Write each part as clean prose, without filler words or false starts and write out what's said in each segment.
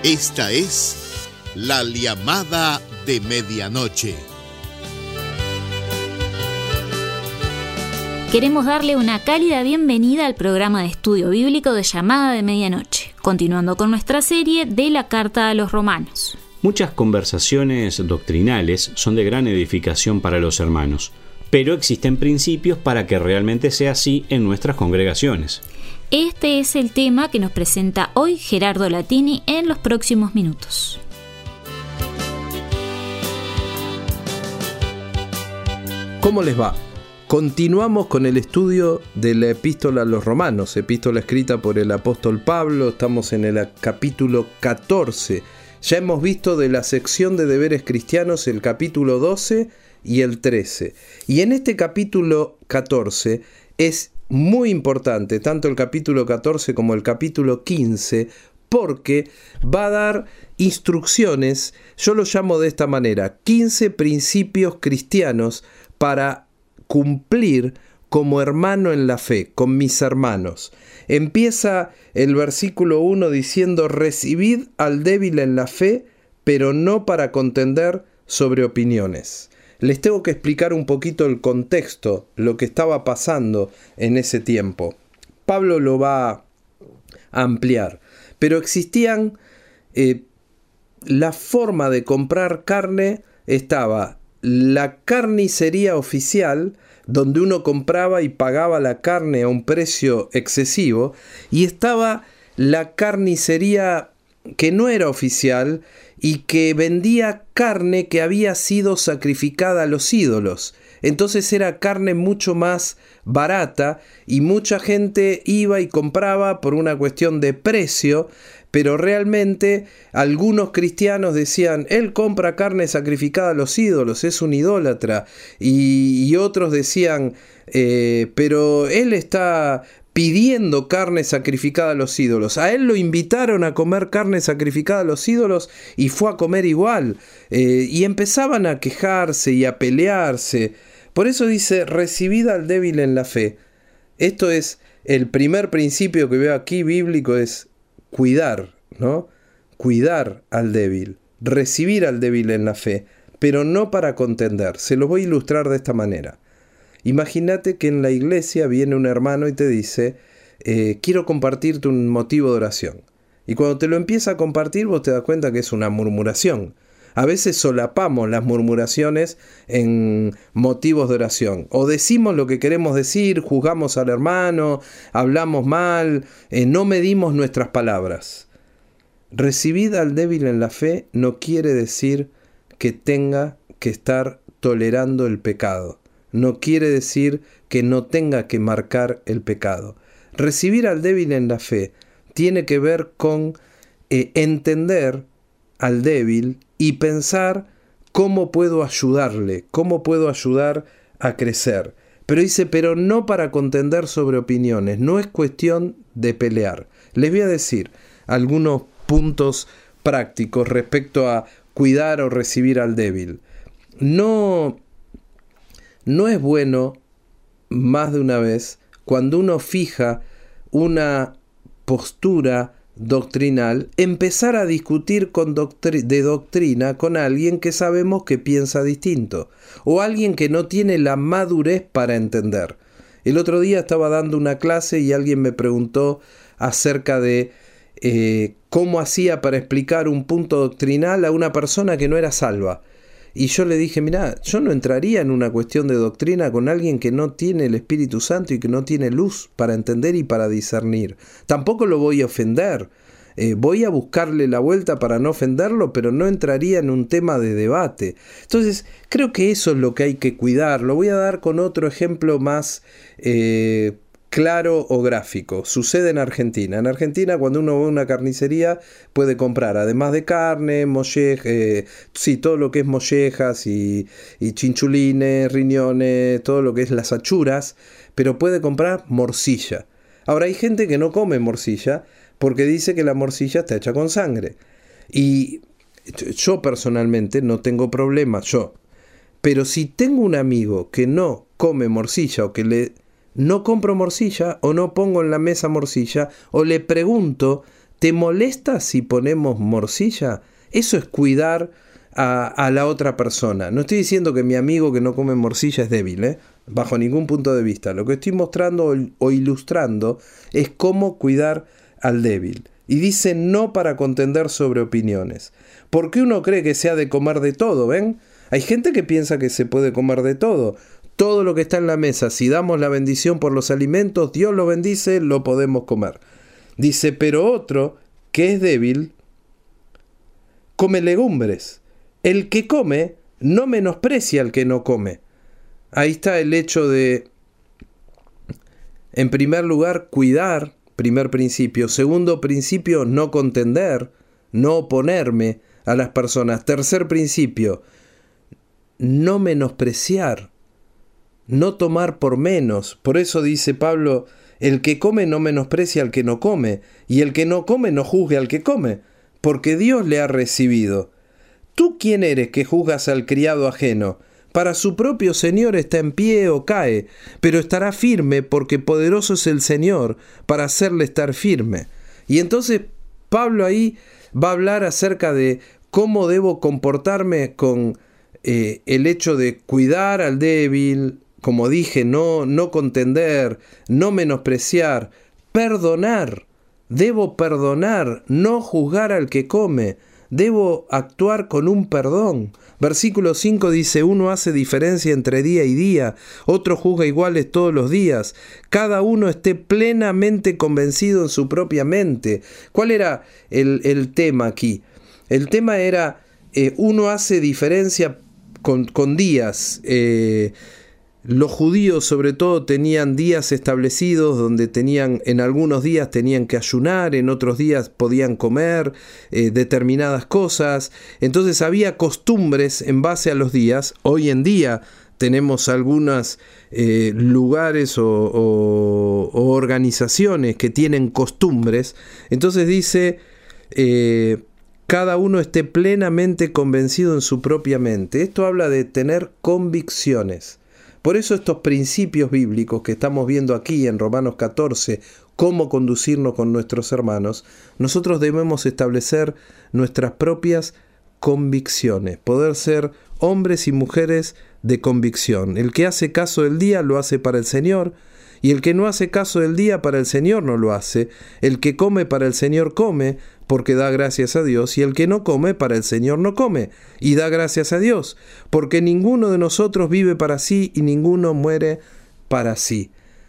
Esta es La Llamada de Medianoche. Queremos darle una cálida bienvenida al programa de estudio bíblico de Llamada de Medianoche, continuando con nuestra serie de la Carta a los Romanos. Muchas conversaciones doctrinales son de gran edificación para los hermanos, pero existen principios para que realmente sea así en nuestras congregaciones. Este es el tema que nos presenta hoy Gerardo Latini en los próximos minutos. ¿Cómo les va? Continuamos con el estudio de la Epístola a los Romanos, epístola escrita por el apóstol Pablo. Estamos en el capítulo 14. Ya hemos visto de la sección de deberes cristianos el capítulo 12 y el 13. Y en este capítulo 14 es muy importante, tanto el capítulo 14 como el capítulo 15, porque va a dar instrucciones, yo lo llamo de esta manera, 15 principios cristianos para cumplir como hermano en la fe, con mis hermanos. Empieza el versículo 1 diciendo: recibid al débil en la fe, pero no para contender sobre opiniones. Les tengo que explicar un poquito el contexto, lo que estaba pasando en ese tiempo. Pablo lo va a ampliar, pero existían, la forma de comprar carne estaba la carnicería oficial, donde uno compraba y pagaba la carne a un precio excesivo, y estaba la carnicería que no era oficial y que vendía carne que había sido sacrificada a los ídolos. Entonces era carne mucho más barata y mucha gente iba y compraba por una cuestión de precio, pero realmente algunos cristianos decían: él compra carne sacrificada a los ídolos, es un idólatra, y otros decían pero él está pidiendo carne sacrificada a los ídolos. A él lo invitaron a comer carne sacrificada a los ídolos y fue a comer igual. Y empezaban a quejarse y a pelearse. Por eso dice: recibid al débil en la fe. Esto es el primer principio que veo aquí bíblico, es cuidar, ¿no? Cuidar al débil, recibir al débil en la fe, pero no para contender. Se los voy a ilustrar de esta manera. Imagínate que en la iglesia viene un hermano y te dice: quiero compartirte un motivo de oración. Y cuando te lo empieza a compartir, vos te das cuenta que es una murmuración. A veces solapamos las murmuraciones en motivos de oración. O decimos lo que queremos decir, juzgamos al hermano, hablamos mal, no medimos nuestras palabras. Recibid al débil en la fe no quiere decir que tenga que estar tolerando el pecado. No quiere decir que no tenga que marcar el pecado. Recibir al débil en la fe tiene que ver con entender al débil y pensar cómo puedo ayudarle, cómo puedo ayudar a crecer. Pero dice: pero no para contender sobre opiniones, no es cuestión de pelear. Les voy a decir algunos puntos prácticos respecto a cuidar o recibir al débil. No es bueno, más de una vez, cuando uno fija una postura doctrinal, empezar a discutir de doctrina con alguien que sabemos que piensa distinto, o alguien que no tiene la madurez para entender. El otro día estaba dando una clase y alguien me preguntó acerca de cómo hacía para explicar un punto doctrinal a una persona que no era salva. Y yo le dije: mirá, yo no entraría en una cuestión de doctrina con alguien que no tiene el Espíritu Santo y que no tiene luz para entender y para discernir. Tampoco lo voy a ofender. Voy a buscarle la vuelta para no ofenderlo, pero no entraría en un tema de debate. Entonces, creo que eso es lo que hay que cuidar. Lo voy a dar con otro ejemplo más claro o gráfico. Sucede en Argentina. En Argentina, cuando uno va a una carnicería, puede comprar, además de carne, todo lo que es mollejas y chinchulines, riñones, todo lo que es las achuras, pero puede comprar morcilla. Ahora, hay gente que no come morcilla porque dice que la morcilla está hecha con sangre. Y yo personalmente no tengo problema, pero si tengo un amigo que no come morcilla o que no compro morcilla o no pongo en la mesa morcilla o le pregunto: ¿Te molesta si ponemos morcilla? Eso es cuidar a la otra persona. No estoy diciendo que mi amigo que no come morcilla es débil, bajo ningún punto de vista. Lo que estoy mostrando o ilustrando es cómo cuidar al débil. Y dice no para contender sobre opiniones. ¿Por qué uno cree que se ha de comer de todo? ¿Ven? Hay gente que piensa que se puede comer de todo. Todo lo que está en la mesa, si damos la bendición por los alimentos, Dios lo bendice, lo podemos comer. Dice, pero otro que es débil, come legumbres. El que come no menosprecia al que no come. Ahí está el hecho de, en primer lugar, cuidar, primer principio. Segundo principio, no contender, no oponerme a las personas. Tercer principio, no menospreciar, no tomar por menos. Por eso dice Pablo, el que come no menosprecia al que no come, y el que no come no juzgue al que come, porque Dios le ha recibido. ¿Tú quién eres que juzgas al criado ajeno? Para su propio Señor está en pie o cae, pero estará firme porque poderoso es el Señor para hacerle estar firme. Y entonces Pablo ahí va a hablar acerca de cómo debo comportarme con el hecho de cuidar al débil, como dije, no contender, no menospreciar, perdonar. Debo perdonar, no juzgar al que come. Debo actuar con un perdón. Versículo 5 dice, uno hace diferencia entre día y día, otro juzga iguales todos los días. Cada uno esté plenamente convencido en su propia mente. ¿Cuál era el tema aquí? El tema era, uno hace diferencia con días. Los judíos sobre todo tenían días establecidos donde en algunos días tenían que ayunar, en otros días podían comer determinadas cosas. Entonces había costumbres en base a los días. Hoy en día tenemos algunos lugares o organizaciones que tienen costumbres. Entonces dice, cada uno esté plenamente convencido en su propia mente. Esto habla de tener convicciones. Por eso estos principios bíblicos que estamos viendo aquí en Romanos 14, cómo conducirnos con nuestros hermanos, nosotros debemos establecer nuestras propias convicciones, poder ser hombres y mujeres de convicción. El que hace caso del día lo hace para el Señor, y el que no hace caso del día para el Señor no lo hace. El que come para el Señor come, porque da gracias a Dios, y el que no come para el Señor no come, y da gracias a Dios, porque ninguno de nosotros vive para sí y ninguno muere para sí.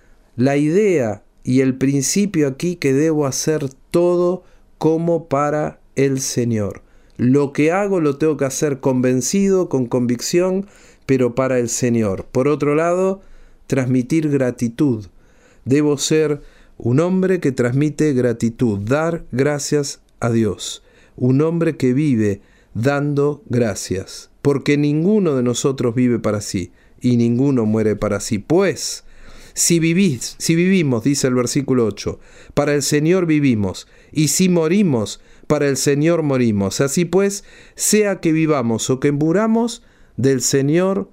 La idea y el principio aquí que debo hacer todo como para el Señor. Lo que hago lo tengo que hacer convencido, con convicción, pero para el Señor. Por otro lado, transmitir gratitud. Debo ser un hombre que transmite gratitud, dar gracias a Dios. Un hombre que vive dando gracias, porque ninguno de nosotros vive para sí y ninguno muere para sí. Pues, si vivimos, dice el versículo 8, para el Señor vivimos, y si morimos, para el Señor morimos. Así pues, sea que vivamos o que muramos, del Señor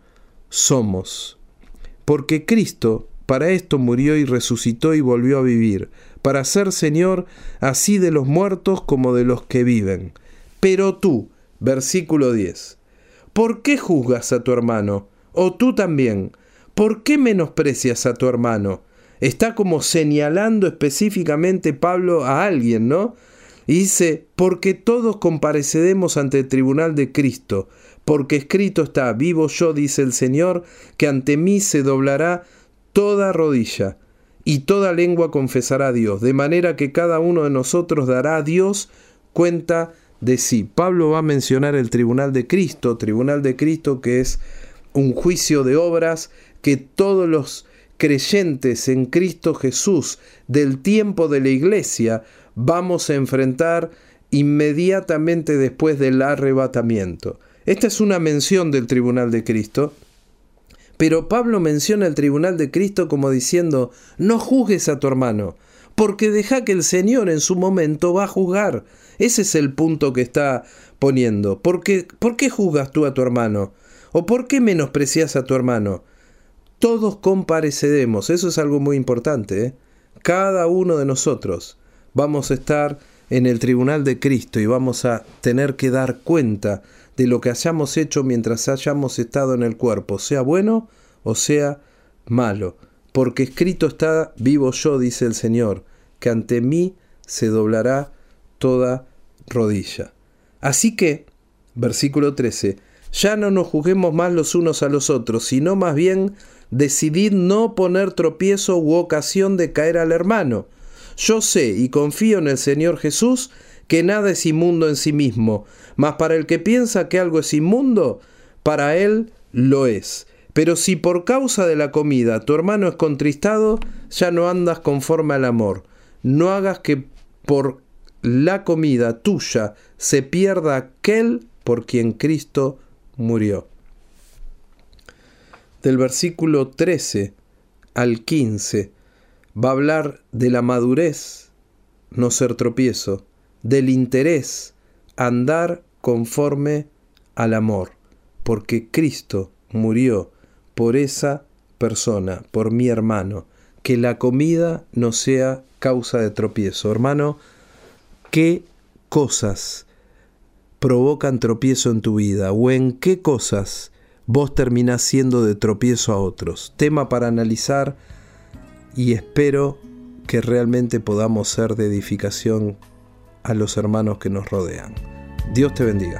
somos. Porque Cristo para esto murió y resucitó y volvió a vivir, para ser Señor así de los muertos como de los que viven. Pero tú, versículo 10, ¿por qué juzgas a tu hermano? O tú también, ¿por qué menosprecias a tu hermano? Está como señalando específicamente Pablo a alguien, ¿no? Y dice, porque todos compareceremos ante el tribunal de Cristo, porque escrito está, vivo yo, dice el Señor, que ante mí se doblará toda rodilla, y toda lengua confesará a Dios, de manera que cada uno de nosotros dará a Dios cuenta de sí. Pablo va a mencionar el tribunal de Cristo que es un juicio de obras que todos los creyentes en Cristo Jesús del tiempo de la iglesia vamos a enfrentar inmediatamente después del arrebatamiento. Esta es una mención del tribunal de Cristo, pero Pablo menciona el tribunal de Cristo como diciendo, no juzgues a tu hermano, porque deja que el Señor en su momento va a juzgar. Ese es el punto que está poniendo. ¿Por qué juzgas tú a tu hermano? ¿O por qué menosprecias a tu hermano? Todos compareceremos, eso es algo muy importante, ¿eh? Cada uno de nosotros vamos a estar en el tribunal de Cristo y vamos a tener que dar cuenta de lo que hayamos hecho mientras hayamos estado en el cuerpo, sea bueno o sea malo. Porque escrito está, vivo yo, dice el Señor, que ante mí se doblará toda rodilla. Así que, versículo 13, ya no nos juzguemos más los unos a los otros, sino más bien decidid no poner tropiezo u ocasión de caer al hermano. Yo sé y confío en el Señor Jesús que nada es inmundo en sí mismo, mas para el que piensa que algo es inmundo, para él lo es. Pero si por causa de la comida tu hermano es contristado, ya no andas conforme al amor. No hagas que por la comida tuya se pierda aquel por quien Cristo murió. Del versículo 13 al 15 va a hablar de la madurez, no ser tropiezo, del interés, andar conforme al amor, porque Cristo murió por esa persona, por mi hermano, que la comida no sea causa de tropiezo. Hermano, ¿qué cosas provocan tropiezo en tu vida? ¿O en qué cosas vos terminás siendo de tropiezo a otros? Tema para analizar y espero que realmente podamos ser de edificación a los hermanos que nos rodean. Dios te bendiga.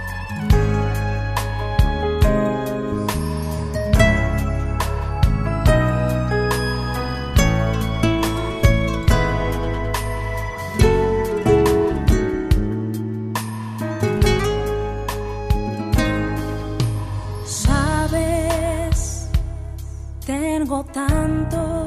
Tengo tanto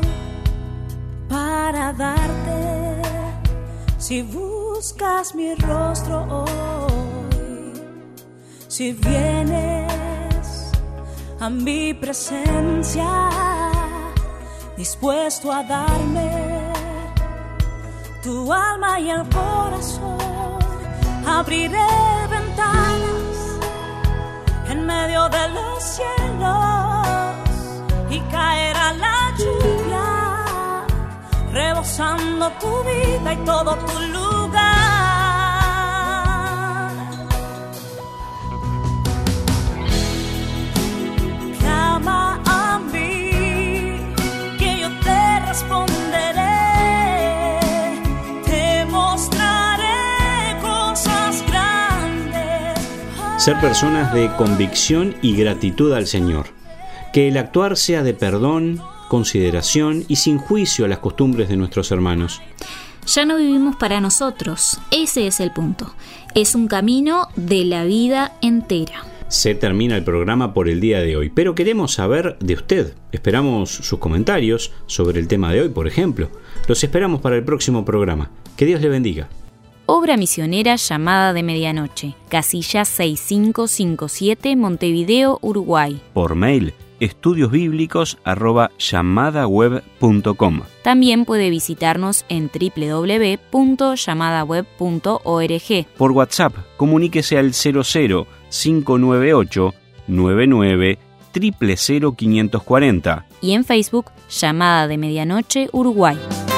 para darte, si buscas mi rostro hoy, si vienes a mi presencia, dispuesto a darme tu alma y el corazón, abriré ventanas en medio de los cielos y caerá la lluvia, rebosando tu vida y todo tu lugar. Clama a mí, que yo te responderé, te mostraré cosas grandes. Ser personas de convicción y gratitud al Señor. Que el actuar sea de perdón, consideración y sin juicio a las costumbres de nuestros hermanos. Ya no vivimos para nosotros, ese es el punto. Es un camino de la vida entera. Se termina el programa por el día de hoy, pero queremos saber de usted. Esperamos sus comentarios sobre el tema de hoy, por ejemplo. Los esperamos para el próximo programa. Que Dios le bendiga. Obra misionera Llamada de Medianoche, casilla 6557, Montevideo, Uruguay. Por mail, estudiosbiblicos@llamadaweb.com. También puede visitarnos en www.llamadaweb.org. Por WhatsApp, comuníquese al 00 598 99 000 540. Y en Facebook, Llamada de Medianoche, Uruguay.